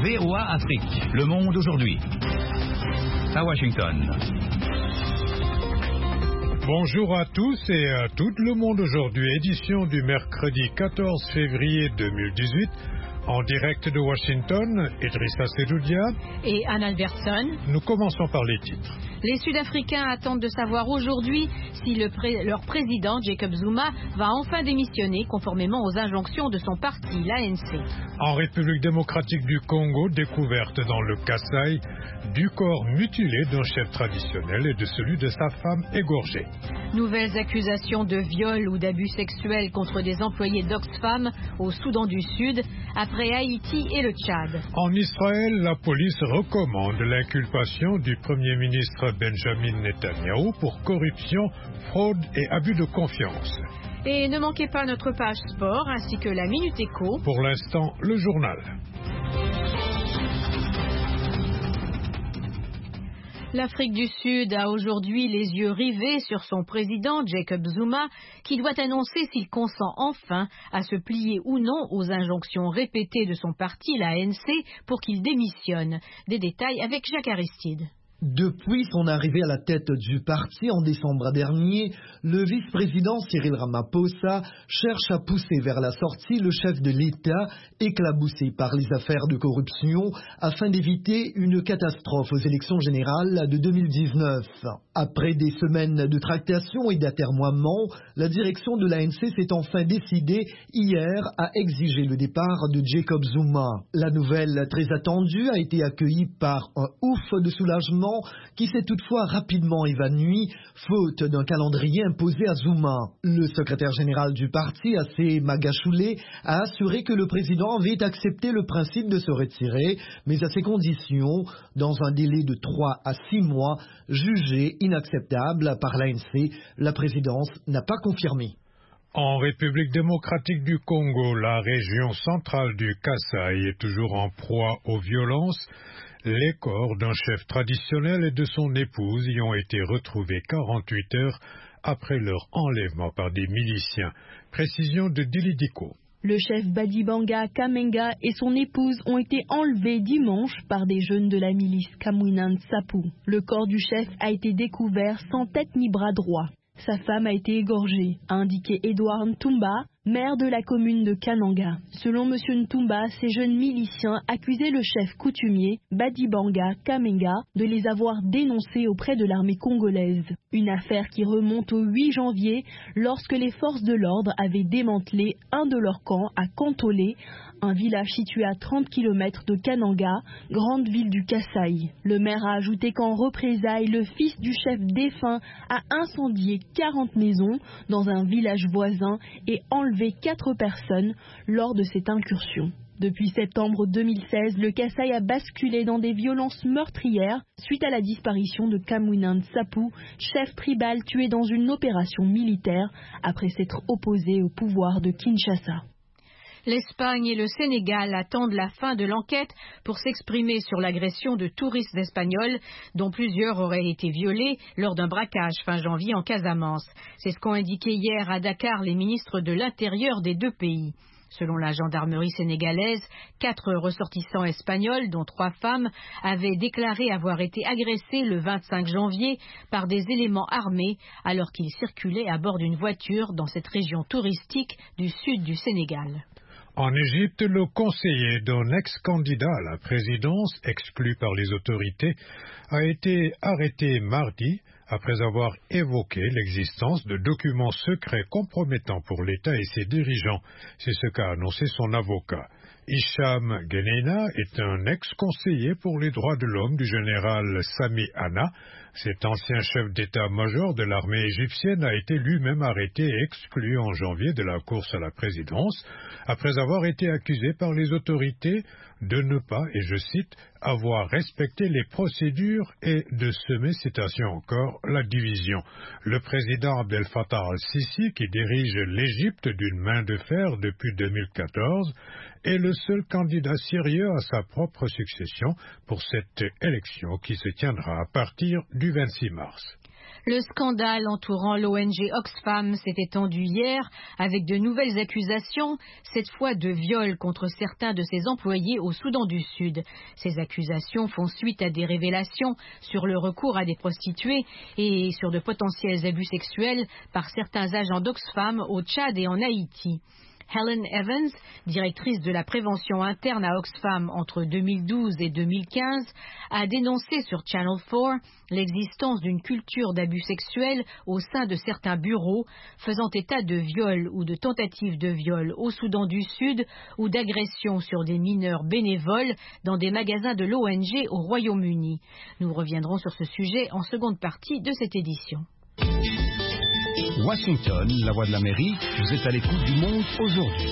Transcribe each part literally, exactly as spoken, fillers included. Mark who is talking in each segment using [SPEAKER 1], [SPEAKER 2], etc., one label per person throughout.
[SPEAKER 1] V O A Afrique, Le Monde aujourd'hui. À Washington.
[SPEAKER 2] Bonjour à tous et à tout le monde aujourd'hui, édition du mercredi quatorze février deux mille dix-huit, en direct de Washington, Idrissa Sedoudia
[SPEAKER 3] et Anne Albertson.
[SPEAKER 2] Nous commençons par les titres.
[SPEAKER 3] Les Sud-Africains attendent de savoir aujourd'hui si le pré- leur président, Jacob Zuma, va enfin démissionner conformément aux injonctions de son parti, l'A N C.
[SPEAKER 2] En République démocratique du Congo, découverte dans le Kasaï du corps mutilé d'un chef traditionnel et de celui de sa femme égorgée.
[SPEAKER 3] Nouvelles accusations de viol ou d'abus sexuels contre des employés d'Oxfam au Soudan du Sud, après Haïti et le Tchad.
[SPEAKER 2] En Israël, la police recommande l'inculpation du Premier ministre Benjamin Netanyahou pour corruption, fraude et abus de confiance.
[SPEAKER 3] Et ne manquez pas notre page sport ainsi que la Minute Éco.
[SPEAKER 2] Pour l'instant, le journal.
[SPEAKER 3] L'Afrique du Sud a aujourd'hui les yeux rivés sur son président Jacob Zuma, qui doit annoncer s'il consent enfin à se plier ou non aux injonctions répétées de son parti, l'A N C, pour qu'il démissionne. Des détails avec Jacques Aristide.
[SPEAKER 4] Depuis son arrivée à la tête du parti en décembre dernier, le vice-président Cyril Ramaphosa cherche à pousser vers la sortie le chef de l'État, éclaboussé par les affaires de corruption, afin d'éviter une catastrophe aux élections générales de deux mille dix-neuf. Après des semaines de tractations et d'atermoiements, la direction de l'A N C s'est enfin décidée hier à exiger le départ de Jacob Zuma. La nouvelle très attendue a été accueillie par un ouf de soulagement qui s'est toutefois rapidement évanoui, faute d'un calendrier imposé à Zuma. Le secrétaire général du parti, Assé Magashule, a assuré que le président avait accepté le principe de se retirer, mais à ses conditions, dans un délai de trois à six mois, jugé inacceptable par l'A N C. La présidence n'a pas confirmé.
[SPEAKER 2] En République démocratique du Congo, la région centrale du Kasaï est toujours en proie aux violences. Les corps d'un chef traditionnel et de son épouse y ont été retrouvés quarante-huit heures après leur enlèvement par des miliciens. Précision de Dilidiko.
[SPEAKER 5] Le chef Badibanga Kamenga et son épouse ont été enlevés dimanche par des jeunes de la milice Kamwina Nsapu. Le corps du chef a été découvert sans tête ni bras droit. Sa femme a été égorgée, a indiqué Edouard Ntumba, maire de la commune de Kananga. Selon M. Ntumba, ces jeunes miliciens accusaient le chef coutumier, Badibanga Kamenga, de les avoir dénoncés auprès de l'armée congolaise. Une affaire qui remonte au huit janvier, lorsque les forces de l'ordre avaient démantelé un de leurs camps à Kantolé, un village situé à trente kilomètres de Kananga, grande ville du Kasaï. Le maire a ajouté qu'en représailles, le fils du chef défunt a incendié quarante maisons dans un village voisin et enlevé quatre personnes lors de cette incursion. Depuis septembre deux mille seize, le Kasaï a basculé dans des violences meurtrières suite à la disparition de Kamwina Nsapu, chef tribal tué dans une opération militaire après s'être opposé au pouvoir de Kinshasa.
[SPEAKER 3] L'Espagne et le Sénégal attendent la fin de l'enquête pour s'exprimer sur l'agression de touristes espagnols dont plusieurs auraient été violés lors d'un braquage fin janvier en Casamance. C'est ce qu'ont indiqué hier à Dakar les ministres de l'Intérieur des deux pays. Selon la gendarmerie sénégalaise, quatre ressortissants espagnols, dont trois femmes, avaient déclaré avoir été agressés le vingt-cinq janvier par des éléments armés alors qu'ils circulaient à bord d'une voiture dans cette région touristique du sud du Sénégal.
[SPEAKER 2] En Égypte, le conseiller d'un ex-candidat à la présidence, exclu par les autorités, a été arrêté mardi après avoir évoqué l'existence de documents secrets compromettants pour l'État et ses dirigeants. C'est ce qu'a annoncé son avocat. Hicham Geneina est un ex-conseiller pour les droits de l'homme du général Sami Hanna. Cet ancien chef d'état-major de l'armée égyptienne a été lui-même arrêté et exclu en janvier de la course à la présidence, après avoir été accusé par les autorités de ne pas, et je cite, avoir respecté les procédures et de semer, citation encore, la division. Le président Abdel Fattah al-Sisi, qui dirige l'Égypte d'une main de fer depuis deux mille quatorze, est le seul candidat sérieux à sa propre succession pour cette élection qui se tiendra à partir du vingt-six mars.
[SPEAKER 3] Le scandale entourant l'O N G Oxfam s'est étendu hier avec de nouvelles accusations, cette fois de viol contre certains de ses employés au Soudan du Sud. Ces accusations font suite à des révélations sur le recours à des prostituées et sur de potentiels abus sexuels par certains agents d'Oxfam au Tchad et en Haïti. Helen Evans, directrice de la prévention interne à Oxfam entre deux mille douze et deux mille quinze, a dénoncé sur Channel quatre l'existence d'une culture d'abus sexuels au sein de certains bureaux, faisant état de viols ou de tentatives de viol au Soudan du Sud ou d'agressions sur des mineurs bénévoles dans des magasins de l'O N G au Royaume-Uni. Nous reviendrons sur ce sujet en seconde partie de cette édition.
[SPEAKER 1] Washington, la voix de l'Amérique, vous êtes à l'écoute du monde aujourd'hui.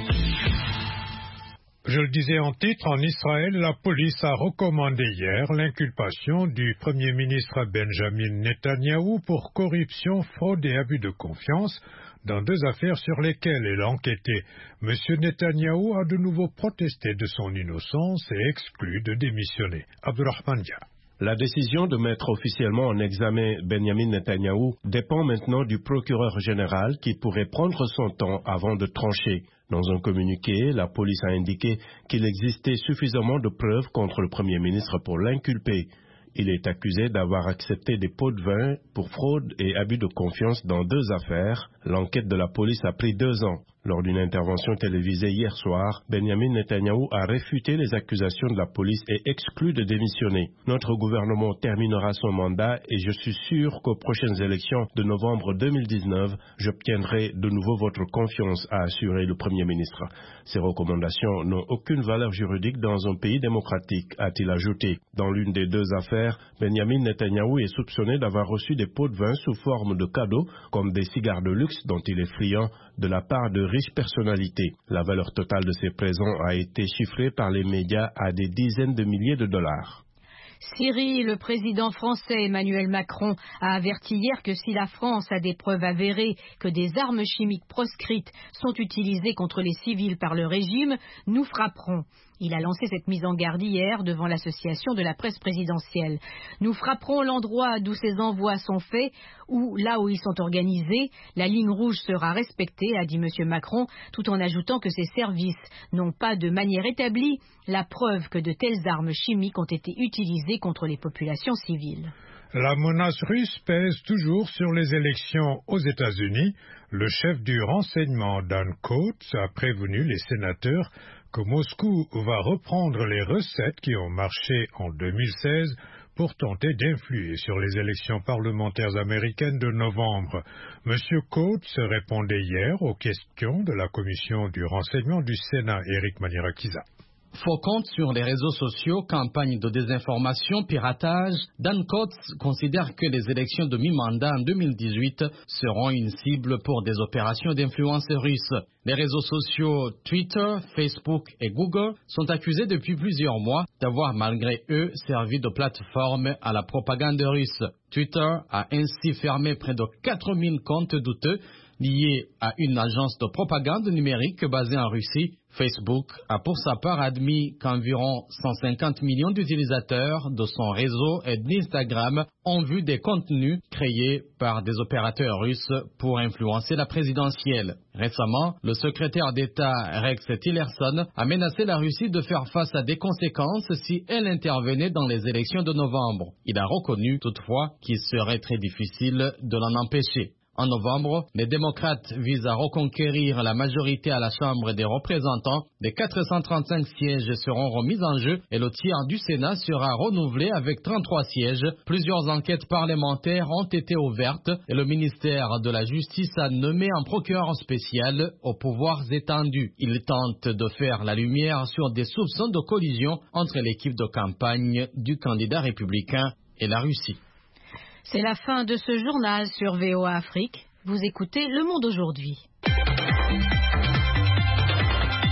[SPEAKER 2] Je le disais en titre, en Israël, la police a recommandé hier l'inculpation du Premier ministre Benjamin Netanyahou pour corruption, fraude et abus de confiance dans deux affaires sur lesquelles elle a enquêté. M. Netanyahou a de nouveau protesté de son innocence et exclu de démissionner. Abdurrahman Dia.
[SPEAKER 6] La décision de mettre officiellement en examen Benjamin Netanyahou dépend maintenant du procureur général qui pourrait prendre son temps avant de trancher. Dans un communiqué, la police a indiqué qu'il existait suffisamment de preuves contre le Premier ministre pour l'inculper. Il est accusé d'avoir accepté des pots de vin pour fraude et abus de confiance dans deux affaires. L'enquête de la police a pris deux ans. Lors d'une intervention télévisée hier soir, Benjamin Netanyahou a réfuté les accusations de la police et exclu de démissionner. Notre gouvernement terminera son mandat et je suis sûr qu'aux prochaines élections de novembre deux mille dix-neuf, j'obtiendrai de nouveau votre confiance, a assuré le Premier ministre. Ces recommandations n'ont aucune valeur juridique dans un pays démocratique, a-t-il ajouté. Dans l'une des deux affaires, Benjamin Netanyahou est soupçonné d'avoir reçu des pots de vin sous forme de cadeaux, comme des cigares de luxe dont il est friand, de la part de riches personnalités. La valeur totale de ces présents a été chiffrée par les médias à des dizaines de milliers de dollars.
[SPEAKER 3] Syrie, le président français Emmanuel Macron a averti hier que si la France a des preuves avérées que des armes chimiques proscrites sont utilisées contre les civils par le régime, nous frapperons. Il a lancé cette mise en garde hier devant l'association de la presse présidentielle. Nous frapperons l'endroit d'où ces envois sont faits ou là où ils sont organisés. La ligne rouge sera respectée, a dit M. Macron, tout en ajoutant que ses services n'ont pas de manière établie la preuve que de telles armes chimiques ont été utilisées contre les populations civiles.
[SPEAKER 2] La menace russe pèse toujours sur les élections aux États-Unis. Le chef du renseignement Dan Coats a prévenu les sénateurs que Moscou va reprendre les recettes qui ont marché en deux mille seize pour tenter d'influer sur les élections parlementaires américaines de novembre. M. Coats répondait hier aux questions de la commission du renseignement du Sénat, Éric Manirakiza.
[SPEAKER 7] Faux comptes sur les réseaux sociaux, campagne de désinformation, piratage, Dan Coats considère que les élections de mi-mandat en deux mille dix-huit seront une cible pour des opérations d'influence russe. Les réseaux sociaux Twitter, Facebook et Google sont accusés depuis plusieurs mois d'avoir malgré eux servi de plateforme à la propagande russe. Twitter a ainsi fermé près de quatre mille comptes douteux liés à une agence de propagande numérique basée en Russie. Facebook a pour sa part admis qu'environ cent cinquante millions d'utilisateurs de son réseau et d'Instagram ont vu des contenus créés par des opérateurs russes pour influencer la présidentielle. Récemment, le secrétaire d'État Rex Tillerson a menacé la Russie de faire face à des conséquences si elle intervenait dans les élections de novembre. Il a reconnu toutefois qu'il serait très difficile de l'en empêcher. En novembre, les démocrates visent à reconquérir la majorité à la Chambre des représentants. Les quatre cent trente-cinq sièges seront remis en jeu et le tiers du Sénat sera renouvelé avec trente-trois sièges. Plusieurs enquêtes parlementaires ont été ouvertes et le ministère de la Justice a nommé un procureur spécial aux pouvoirs étendus. Il tente de faire la lumière sur des soupçons de collision entre l'équipe de campagne du candidat républicain et la Russie.
[SPEAKER 3] C'est la fin de ce journal sur V O A Afrique. Vous écoutez Le Monde aujourd'hui.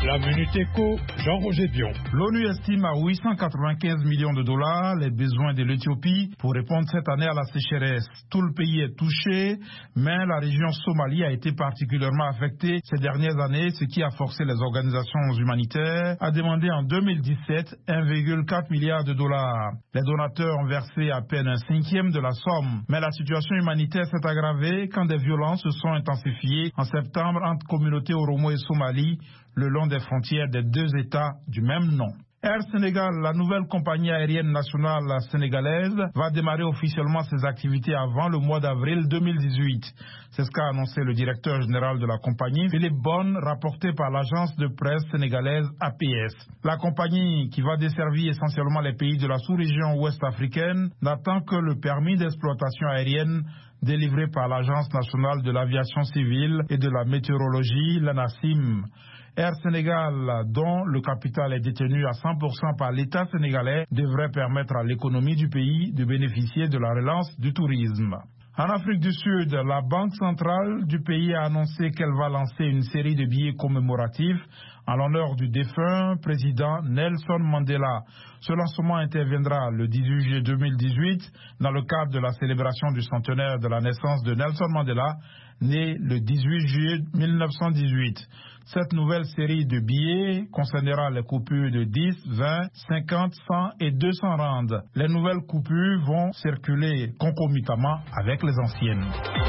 [SPEAKER 2] La Minute Éco, Jean-Roger Dion.
[SPEAKER 8] L'ONU estime à huit cent quatre-vingt-quinze millions de dollars les besoins de l'Éthiopie pour répondre cette année à la sécheresse. Tout le pays est touché, mais la région Somalie a été particulièrement affectée ces dernières années, ce qui a forcé les organisations humanitaires à demander en deux mille dix-sept un virgule quatre milliard de dollars. Les donateurs ont versé à peine un cinquième de la somme, mais la situation humanitaire s'est aggravée quand des violences se sont intensifiées en septembre entre communautés Oromo et Somalie, le long des frontières des deux États du même nom. Air Sénégal, la nouvelle compagnie aérienne nationale sénégalaise, va démarrer officiellement ses activités avant le mois d'avril deux mille dix-huit. C'est ce qu'a annoncé le directeur général de la compagnie, Philippe Bonne, rapporté par l'agence de presse sénégalaise A P S. La compagnie, qui va desservir essentiellement les pays de la sous-région ouest africaine, n'attend que le permis d'exploitation aérienne délivré par l'Agence nationale de l'aviation civile et de la météorologie, l'ANACIM. Air Sénégal, dont le capital est détenu à cent pour cent par l'État sénégalais, devrait permettre à l'économie du pays de bénéficier de la relance du tourisme. En Afrique du Sud, la Banque centrale du pays a annoncé qu'elle va lancer une série de billets commémoratifs en l'honneur du défunt président Nelson Mandela. Ce lancement interviendra le dix-huit juillet deux mille dix-huit dans le cadre de la célébration du centenaire de la naissance de Nelson Mandela, né le dix-huit juillet mille neuf cent dix-huit. Cette nouvelle série de billets concernera les coupures de dix, vingt, cinquante, cent et deux cents rands. Les nouvelles coupures vont circuler concomitamment avec les anciennes.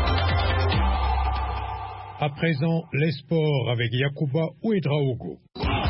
[SPEAKER 2] À présent, les sports avec Yacouba Ouedraogo.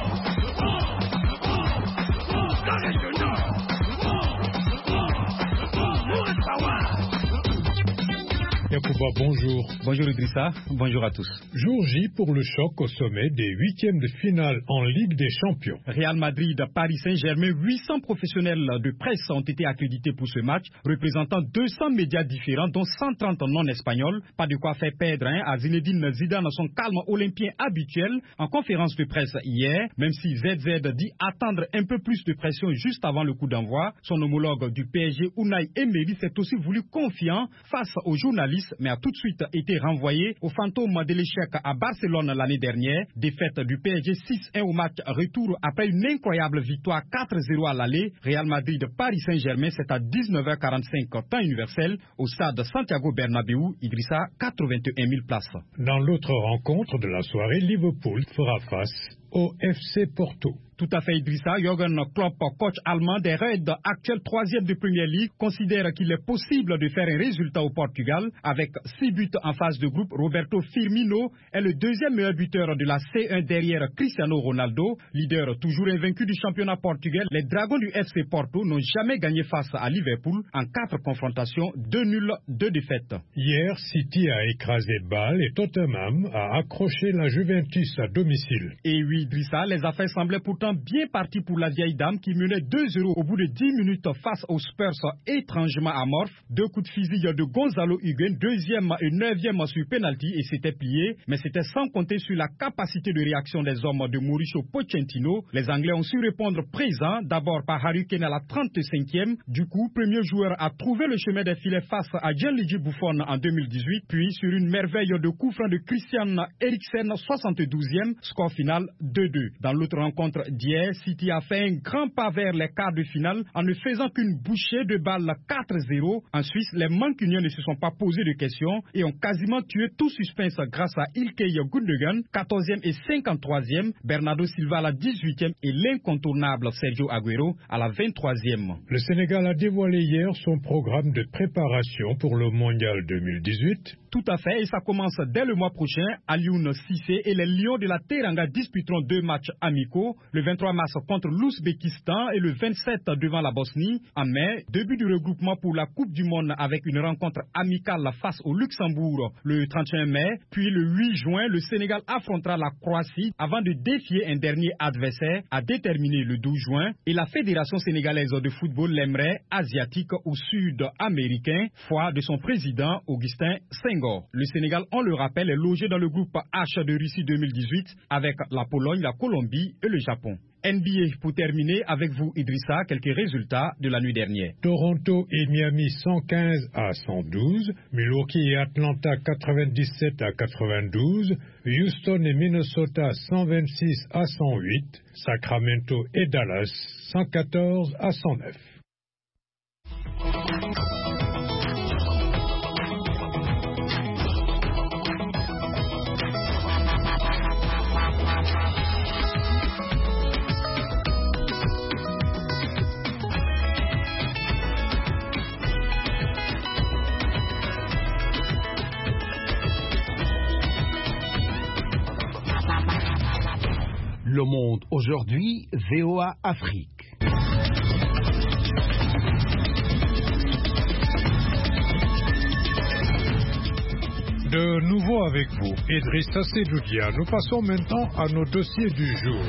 [SPEAKER 2] Yacouba, bonjour.
[SPEAKER 9] Bonjour Idrissa, bonjour à tous.
[SPEAKER 2] Jour J pour le choc au sommet des huitièmes de finale en Ligue des Champions.
[SPEAKER 9] Real Madrid, Paris Saint-Germain, huit cents professionnels de presse ont été accrédités pour ce match, représentant deux cents médias différents, dont cent trente non espagnols. Pas de quoi faire perdre hein, à Zinedine Zidane son calme olympien habituel en conférence de presse hier, même si Z Z dit attendre un peu plus de pression juste avant le coup d'envoi. Son homologue du P S G, Unai Emery, s'est aussi voulu confiant face aux journalistes, mais a tout de suite été renvoyé au fantôme de l'échec à Barcelone l'année dernière. Défaite du P S G six un au match retour après une incroyable victoire quatre zéro à l'aller. Real Madrid Paris Saint-Germain, c'est à dix-neuf heures quarante-cinq temps universel au stade Santiago Bernabéu. Idrissa, quatre-vingt-un mille places.
[SPEAKER 2] Dans l'autre rencontre de la soirée, Liverpool fera face au F C Porto.
[SPEAKER 9] Tout à fait, Idrissa. Jürgen Klopp, coach allemand des Reds, actuel troisième de Premier League, considère qu'il est possible de faire un résultat au Portugal. Avec six buts en phase de groupe, Roberto Firmino est le deuxième meilleur buteur de la C un derrière Cristiano Ronaldo. Leader toujours invaincu du championnat portugais, les Dragons du F C Porto n'ont jamais gagné face à Liverpool en quatre confrontations, deux nuls, deux défaites.
[SPEAKER 2] Hier, City a écrasé Bâle et Tottenham a accroché la Juventus à domicile.
[SPEAKER 9] Et oui, Idrissa, les affaires semblaient pourtant bien parties pour la vieille dame qui menait deux zéro au bout de dix minutes face aux Spurs étrangement amorphes. Deux coups de fusil de Gonzalo Higuain, deuxième et neuvième sur penalty et c'était plié, mais c'était sans compter sur la capacité de réaction des hommes de Mauricio Pochettino. Les Anglais ont su répondre présent, d'abord par Harry Kane à la trente-cinquième. Du coup, premier joueur à trouver le chemin des filets face à Gianluigi Buffon en deux mille dix-huit, puis sur une merveille de coup franc de Christian Eriksen, soixante-douzième, score final deux deux. Dans l'autre rencontre d'hier, City a fait un grand pas vers les quarts de finale en ne faisant qu'une bouchée de balle quatre zéro. En Suisse, les Mancuniens ne se sont pas posés de questions et ont quasiment tué tout suspense grâce à Ilkay Gundogan, quatorzième et cinquante-troisième, Bernardo Silva à la dix-huitième et l'incontournable Sergio Agüero à la vingt-troisième.
[SPEAKER 2] Le Sénégal a dévoilé hier son programme de préparation pour le Mondial deux mille dix-huit.
[SPEAKER 9] Tout à fait, et ça commence dès le mois prochain. Alioune Cissé et les Lions de la Teranga disputeront deux matchs amicaux, le vingt-trois mars contre l'Ouzbékistan et le vingt-sept devant la Bosnie. En mai, début du regroupement pour la Coupe du Monde avec une rencontre amicale face au Luxembourg le trente et un mai, puis le huit juin, le Sénégal affrontera la Croatie avant de défier un dernier adversaire à déterminer le douze juin, et la Fédération sénégalaise de football l'aimerait asiatique ou sud-américain, foi de son président Augustin Senghor. Le Sénégal, on le rappelle, est logé dans le groupe H de Russie deux mille dix-huit avec la Pologne, Pologne, la Colombie et le Japon. N B A pour terminer avec vous Idrissa, quelques résultats de la nuit dernière.
[SPEAKER 2] Toronto et Miami cent quinze à cent douze, Milwaukee et Atlanta quatre-vingt-dix-sept à quatre-vingt-douze, Houston et Minnesota cent vingt-six à cent huit, Sacramento et Dallas cent quatorze à cent neuf.
[SPEAKER 10] Le Monde aujourd'hui, V O A Afrique.
[SPEAKER 2] De nouveau avec vous, Idrissa Sedoudia. Nous passons maintenant à nos dossiers du jour.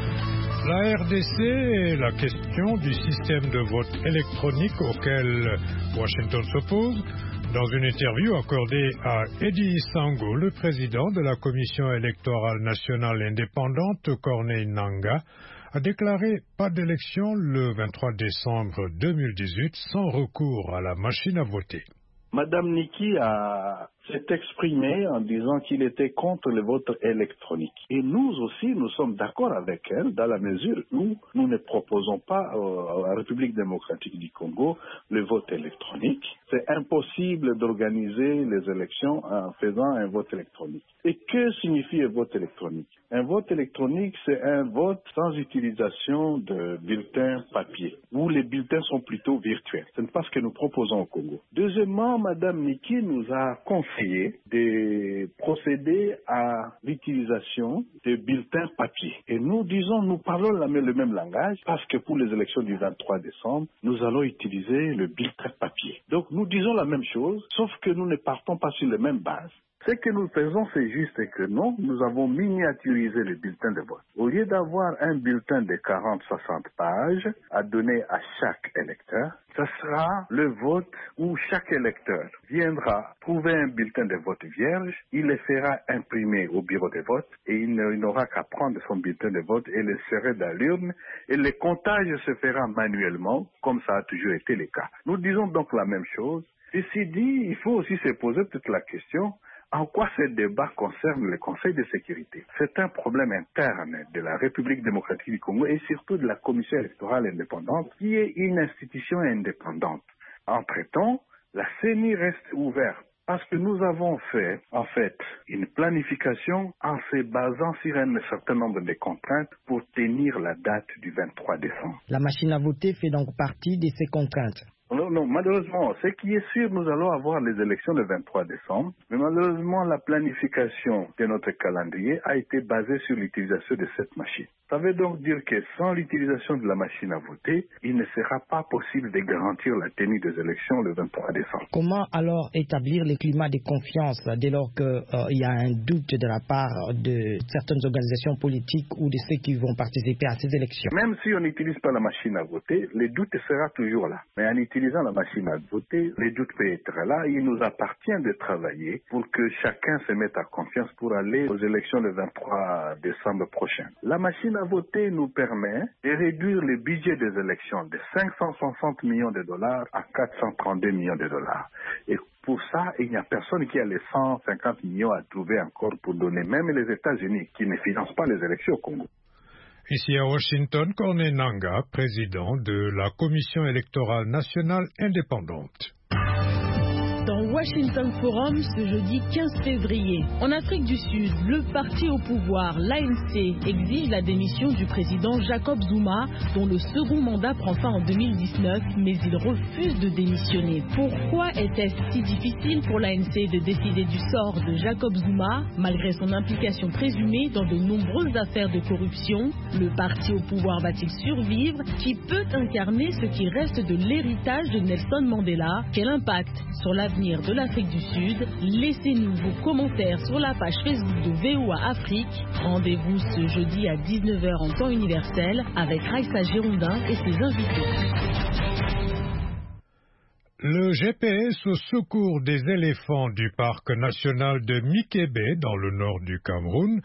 [SPEAKER 2] La R D C et la question du système de vote électronique auquel Washington s'oppose. Dans une interview accordée à Eddie Sango, le président de la Commission électorale nationale indépendante, Corneille Nangaa, a déclaré pas d'élection le vingt-trois décembre deux mille dix-huit sans recours à la machine à voter.
[SPEAKER 11] Madame Niki a s'est exprimée en disant qu'il était contre le vote électronique. Et nous aussi, nous sommes d'accord avec elle dans la mesure où nous ne proposons pas à la République démocratique du Congo le vote électronique. C'est impossible d'organiser les élections en faisant un vote électronique. Et que signifie un vote électronique? Un vote électronique, c'est un vote sans utilisation de bulletins papier, où les bulletins sont plutôt virtuels. Ce n'est pas ce que nous proposons au Congo. Deuxièmement, Madame Niki nous a confié de procéder à l'utilisation de bulletins papier. Et nous disons, nous parlons le même langage parce que pour les élections du vingt-trois décembre, nous allons utiliser le bulletin papier. Donc nous disons la même chose, sauf que nous ne partons pas sur les mêmes bases. Ce que nous faisons, c'est juste que non, nous avons miniaturisé le bulletin de vote. Au lieu d'avoir un bulletin de quarante à soixante pages à donner à chaque électeur, ce sera le vote où chaque électeur viendra trouver un bulletin de vote vierge, il le fera imprimer au bureau de vote et il n'aura qu'à prendre son bulletin de vote et le serrer dans l'urne et le comptage se fera manuellement, comme ça a toujours été le cas. Nous disons donc la même chose. Ceci dit, il faut aussi se poser toute la question, en quoi ce débat concerne le Conseil de sécurité? C'est un problème interne de la République démocratique du Congo et surtout de la Commission électorale indépendante, qui est une institution indépendante. Entre-temps, la C E N I reste ouverte parce que nous avons fait, en fait, une planification en se basant sur un certain nombre de contraintes pour tenir la date du vingt-trois décembre.
[SPEAKER 12] La machine à voter fait donc partie de ces contraintes.
[SPEAKER 11] Non, non, malheureusement, ce qui est sûr, nous allons avoir les élections le vingt-trois décembre, mais malheureusement, la planification de notre calendrier a été basée sur l'utilisation de cette machine. Ça veut donc dire que sans l'utilisation de la machine à voter, il ne sera pas possible de garantir la tenue des élections le vingt-trois décembre.
[SPEAKER 12] Comment alors établir le climat de confiance dès lors qu'il euh, y a un doute de la part de certaines organisations politiques ou de ceux qui vont participer à ces élections?
[SPEAKER 11] Même si on n'utilise pas la machine à voter, le doute sera toujours là. Mais en utilisant la machine à voter, le doute peut être là. Il nous appartient de travailler pour que chacun se mette à confiance pour aller aux élections le vingt-trois décembre prochain. La machine à voter nous permet de réduire le budget des élections de cinq cent soixante millions de dollars à quatre cent trente-deux millions de dollars. Et pour ça, il n'y a personne qui a les cent cinquante millions à trouver encore pour donner, même les États-Unis qui ne financent pas les élections au Congo.
[SPEAKER 2] Ici à Washington, Corneille Nangaa, président de la Commission électorale nationale indépendante.
[SPEAKER 5] Dans Washington Forum ce jeudi quinze février, en Afrique du Sud, le parti au pouvoir, l'A N C, exige la démission du président Jacob Zuma, dont le second mandat prend fin en deux mille dix-neuf, mais il refuse de démissionner. Pourquoi était-ce si difficile pour l'A N C de décider du sort de Jacob Zuma, malgré son implication présumée dans de nombreuses affaires de corruption? Le parti au pouvoir va-t-il survivre? Qui peut incarner ce qui reste de l'héritage de Nelson Mandela? Quel impact sur l'avenir de l'Afrique du Sud? Laissez-nous vos commentaires sur la page Facebook de V O A Afrique. Rendez-vous ce jeudi à dix-neuf heures en temps universel avec Raissa Girondin et ses invités.
[SPEAKER 2] Le G P S au secours des éléphants du parc national de Mikebe dans le nord du Cameroun.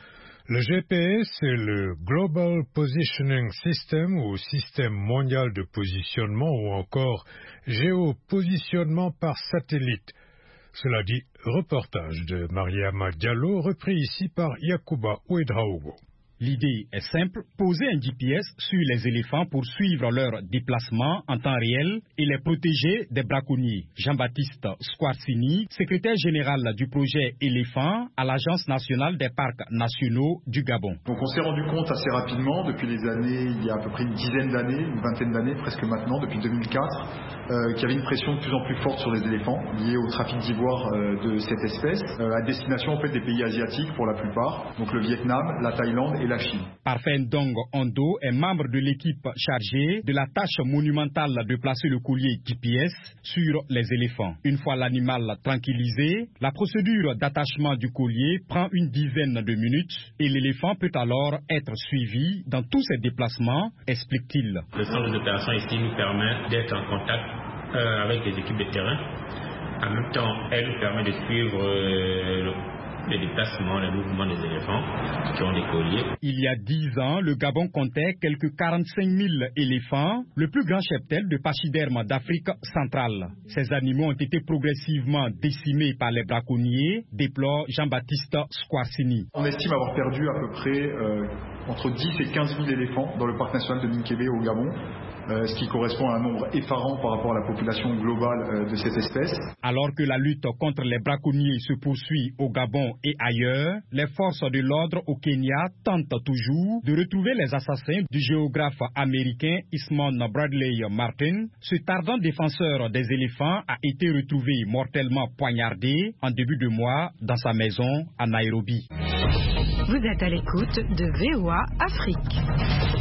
[SPEAKER 2] Le G P S est le Global Positioning System ou système mondial de positionnement ou encore géopositionnement par satellite. Cela dit, reportage de Mariama Diallo repris ici par Yacouba Ouedraogo.
[SPEAKER 9] L'idée est simple, poser un G P S sur les éléphants pour suivre leur déplacement en temps réel et les protéger des braconniers. Jean-Baptiste Squarcini, secrétaire général du projet Éléphant à l'Agence nationale des parcs nationaux du Gabon.
[SPEAKER 13] Donc on s'est rendu compte assez rapidement, depuis les années, il y a à peu près une dizaine d'années, une vingtaine d'années presque maintenant, depuis deux mille quatre, euh, qu'il y avait une pression de plus en plus forte sur les éléphants liée au trafic d'ivoire euh, de cette espèce, euh, à destination en fait des pays asiatiques pour la plupart, donc le Vietnam, la Thaïlande et la Chine.
[SPEAKER 9] Parfait Ndong Ondo est membre de l'équipe chargée de la tâche monumentale de placer le collier G P S sur les éléphants. Une fois l'animal tranquillisé, la procédure d'attachement du collier prend une dizaine de minutes et l'éléphant peut alors être suivi dans tous ses déplacements, explique-t-il.
[SPEAKER 14] Le centre d'opération ici nous permet d'être en contact euh, avec les équipes de terrain. En même temps, elle nous permet de suivre euh, le les déplacements, les mouvements des éléphants qui ont des colliers.
[SPEAKER 9] Il y a dix ans, le Gabon comptait quelques quarante-cinq mille éléphants, le plus grand cheptel de pachyderme d'Afrique centrale. Ces animaux ont été progressivement décimés par les braconniers, déplore Jean-Baptiste Squarcini.
[SPEAKER 13] On estime avoir perdu à peu près euh, entre dix et quinze mille éléphants dans le parc national de Minkébé au Gabon. Euh, ce qui correspond à un nombre effarant par rapport à la population globale euh, de cette espèce.
[SPEAKER 9] Alors que la lutte contre les braconniers se poursuit au Gabon et ailleurs, les forces de l'ordre au Kenya tentent toujours de retrouver les assassins du géographe américain Eastman Bradley Martin. Ce tardant défenseur des éléphants a été retrouvé mortellement poignardé en début de mois dans sa maison à Nairobi.
[SPEAKER 15] Vous êtes à l'écoute de V O A Afrique.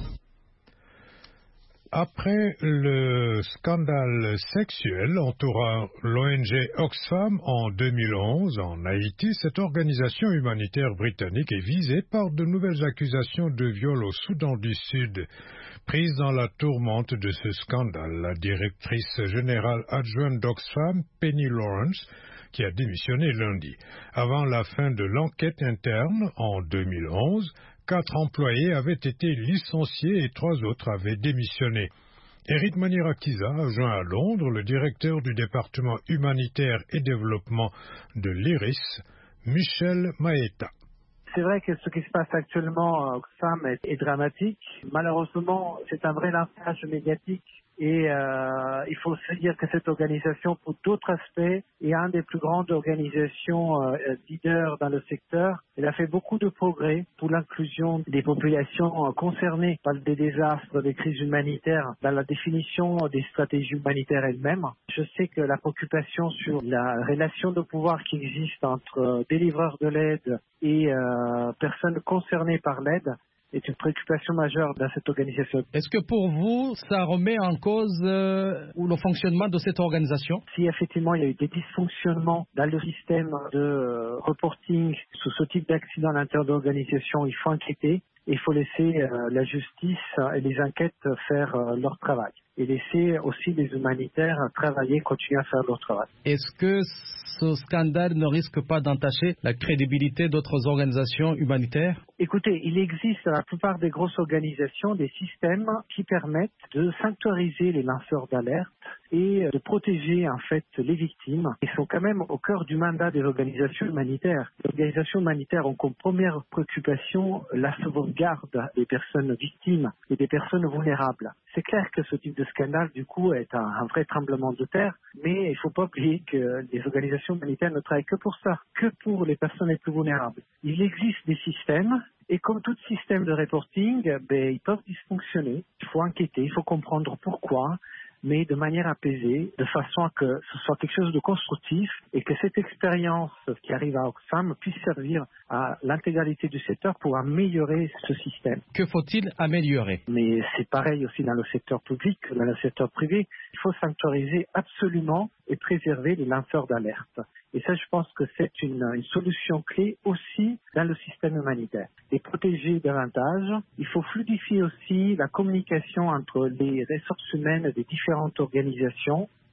[SPEAKER 2] Après le scandale sexuel entourant l'O N G Oxfam en deux mille onze en Haïti, cette organisation humanitaire britannique est visée par de nouvelles accusations de viol au Soudan du Sud. Prise dans la tourmente de ce scandale, la directrice générale adjointe d'Oxfam, Penny Lawrence, qui a démissionné lundi. Avant la fin de l'enquête interne en deux mille onze, quatre employés avaient été licenciés et trois autres avaient démissionné. Eric Manirakiza a joint à Londres le directeur du département humanitaire et développement de l'I R I S, Michel Maeta.
[SPEAKER 16] C'est vrai que ce qui se passe actuellement à Oxfam est, est dramatique. Malheureusement, c'est un vrai lynchage médiatique. Et euh, il faut se dire que cette organisation, pour d'autres aspects, est une des plus grandes organisations euh, leaders dans le secteur. Elle a fait beaucoup de progrès pour l'inclusion des populations euh, concernées par des désastres, des crises humanitaires, dans la définition des stratégies humanitaires elles-mêmes. Je sais que la préoccupation sur la relation de pouvoir qui existe entre euh, délivreurs de l'aide et euh, personnes concernées par l'aide est une préoccupation majeure dans cette organisation.
[SPEAKER 7] Est-ce que pour vous, ça remet en cause euh, le fonctionnement de cette organisation?
[SPEAKER 16] Si effectivement il y a eu des dysfonctionnements dans le système de euh, reporting sous ce type d'accident à l'intérieur de l'organisation, il faut enquêter et il faut laisser euh, la justice et les enquêtes faire euh, leur travail. Et laisser aussi les humanitaires travailler, continuer à faire leur travail.
[SPEAKER 7] Est-ce que ce scandale ne risque pas d'entacher la crédibilité d'autres organisations humanitaires?
[SPEAKER 16] Écoutez, il existe dans la plupart des grosses organisations des systèmes qui permettent de sanctuariser les lanceurs d'alerte et de protéger en fait les victimes. Ils sont quand même au cœur du mandat des organisations humanitaires. Les organisations humanitaires ont comme première préoccupation la sauvegarde des personnes victimes et des personnes vulnérables. C'est clair que ce type de scandale, du coup, est un, un vrai tremblement de terre, mais il ne faut pas oublier que les organisations humanitaires ne travaillent que pour ça, que pour les personnes les plus vulnérables. Il existe des systèmes, et comme tout système de reporting, ben, ils peuvent dysfonctionner. Il faut enquêter, il faut comprendre pourquoi, mais de manière apaisée, de façon à que ce soit quelque chose de constructif et que cette expérience qui arrive à Oxfam puisse servir à l'intégralité du secteur pour améliorer ce système.
[SPEAKER 7] Que faut-il améliorer?
[SPEAKER 16] Mais c'est pareil aussi dans le secteur public que dans le secteur privé. Il faut sanctuariser absolument et préserver les lanceurs d'alerte. Et ça, je pense que c'est une, une solution clé aussi dans le système humanitaire. Les protéger davantage. Il faut fluidifier aussi la communication entre les ressources humaines des différentes organisations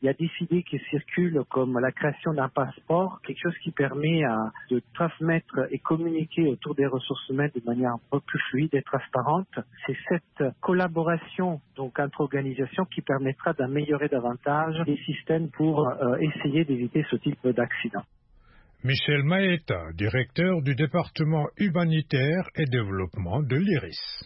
[SPEAKER 16] il y a des idées qui circulent comme la création d'un passeport, quelque chose qui permet à, de transmettre et communiquer autour des ressources humaines de manière un peu plus fluide et transparente. C'est cette collaboration donc entre organisations qui permettra d'améliorer davantage les systèmes pour euh, essayer d'éviter ce type d'accident.
[SPEAKER 2] Michel Maeta, directeur du département humanitaire et développement de l'I R I S.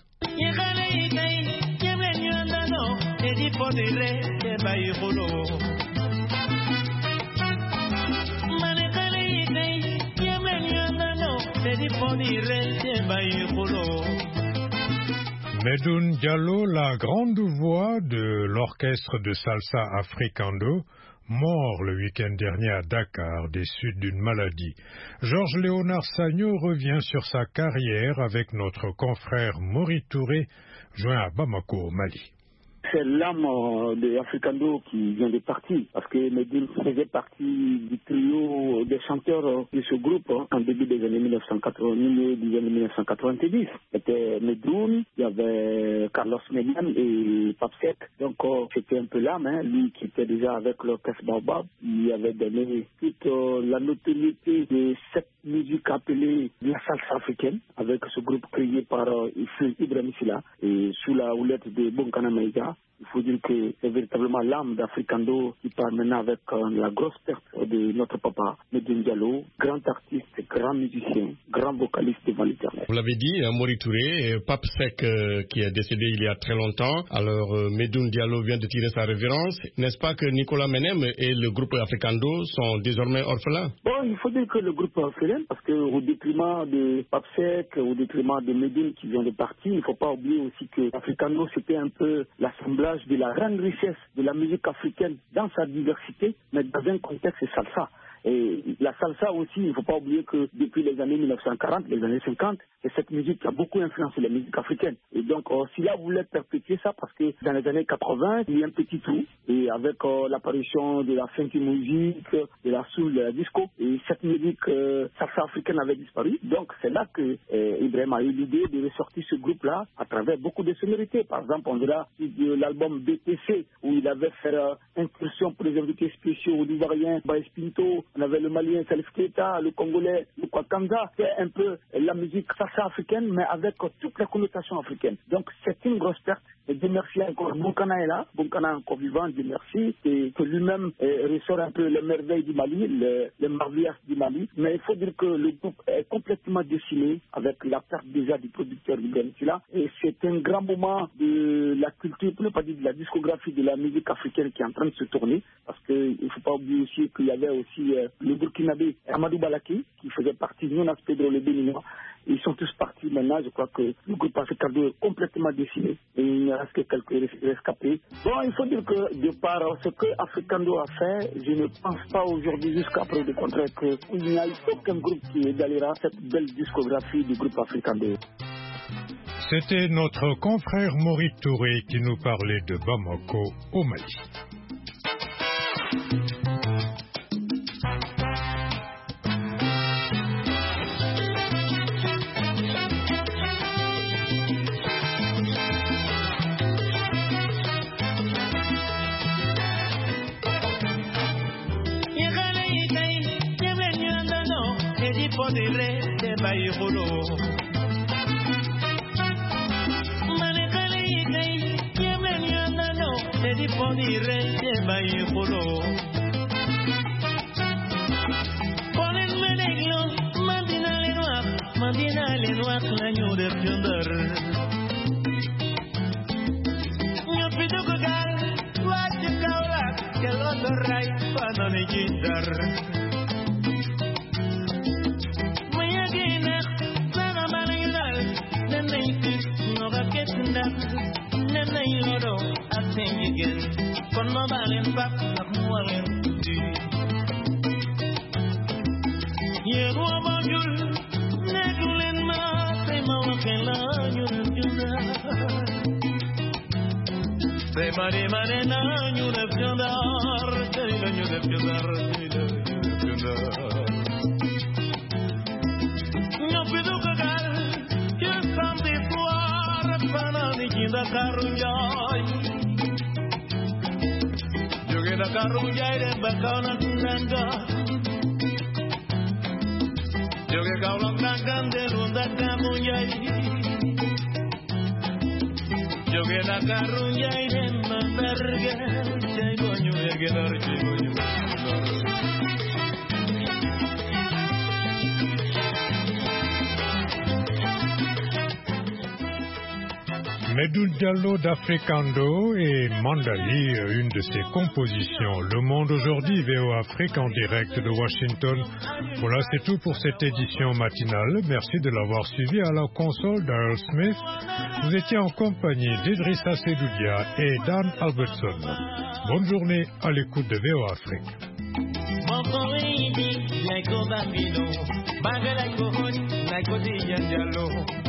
[SPEAKER 2] Medoune Diallo, la grande voix de l'orchestre de salsa Africando, mort le week-end dernier à Dakar des suites d'une maladie. Georges Léonard Sagno revient sur sa carrière avec notre confrère Maury Touré, joint à Bamako au Mali.
[SPEAKER 17] C'est l'âme de Africando qui vient de partir, parce que Medoune faisait partie du trio des chanteurs de ce groupe en début des années mille neuf cent quatre-vingt-dix, des années mille neuf cent quatre-vingt-dix. C'était Medoune, il y avait Carlos Ménian et Pape Seck. Donc c'était un peu l'âme, hein, lui qui était déjà avec l'orchestre Baobab. Il avait donné toute euh, la notoriété de cette musique appelée la salsa africaine, avec ce groupe créé par euh, Ibrahim Silla et sous la houlette de Bonkana Maïga. Il faut dire que c'est véritablement l'âme d'Africando qui part maintenant avec euh, la grosse perte de notre papa, Medoune Diallo, grand artiste, grand musicien, grand vocaliste devant l'éternel.
[SPEAKER 18] Vous l'avez dit, hein, Maury Touré, Pape Seck euh, qui est décédé il y a très longtemps. Alors euh, Medoune Diallo vient de tirer sa révérence. N'est-ce pas que Nicolas Menem et le groupe Africando sont désormais orphelins?
[SPEAKER 17] Bon, il faut dire que le groupe est orphelin parce qu'au détriment de Pape Seck, au détriment de Medoune qui vient de partir, il ne faut pas oublier aussi que Africando c'était un peu l'assemblage de la grande richesse de la musique africaine dans sa diversité, mais dans un contexte salsa. Et la salsa aussi, il ne faut pas oublier que depuis les années mille neuf cent quarante, les années cinquante, c'est cette musique qui a beaucoup influencé la musique africaine. Et donc, euh, Silla voulait perpétuer ça parce que dans les années quatre-vingt, il y a un petit trou. Et avec euh, l'apparition de la funky musique, de la soul, de la disco, et cette musique euh, salsa africaine avait disparu. Donc, c'est là que euh, Ibrahim a eu l'idée de ressortir ce groupe-là à travers beaucoup de sonorités. Par exemple, on verra de l'album B T C, où il avait fait euh, incursion pour les invités spéciaux au Ivoirien, Baïs Pinto. On avait le Malien Salif Keita, le Congolais, le Kwakanza. C'est un peu la musique salsa africaine, mais avec toutes les connotations africaines. Donc, c'est une grosse perte. Et Dieu merci encore. Bonkana est là. Bonkana est encore vivant, Dieu merci. Et que lui-même eh, ressort un peu les merveilles du Mali, les, les marvillas du Mali. Mais il faut dire que le groupe est complètement décimé avec la perte déjà du producteur Ibrahim Silla. Et c'est un grand moment de la culture, pour ne pas dire de la discographie de la musique africaine qui est en train de se tourner. Parce qu'il ne faut pas oublier aussi qu'il y avait aussi euh, le Burkinabé Amadou Balaki qui faisait partie de Jonas Pedro le Béninois. Ils sont tous partis maintenant. Je crois que le groupe Africando est complètement décimé et il ne reste que quelques rescapés. Bon, il faut dire que de par ce que Africando a fait, je ne pense pas aujourd'hui jusqu'à preuve du contraire qu'il n'y a aucun groupe qui égalera cette belle discographie du groupe Africando.
[SPEAKER 2] C'était notre confrère Maury Touré qui nous parlait de Bamako au Mali.
[SPEAKER 19] Jogue da karuja ire bakana nanga joge kaulam nangande runda kamunyai joge da karuja ire maberge jai gonyu erge dar jai gonyu
[SPEAKER 2] Medoune Diallo d'Africando et Mandali, une de ses compositions. Le Monde aujourd'hui, V O Afrique en direct de Washington. Voilà, c'est tout pour cette édition matinale. Merci de l'avoir suivi à la console d'Earl Smith. Vous étiez en compagnie d'Idrissa Sedoudia et Dan Albertson. Bonne journée à l'écoute de V O Afrique.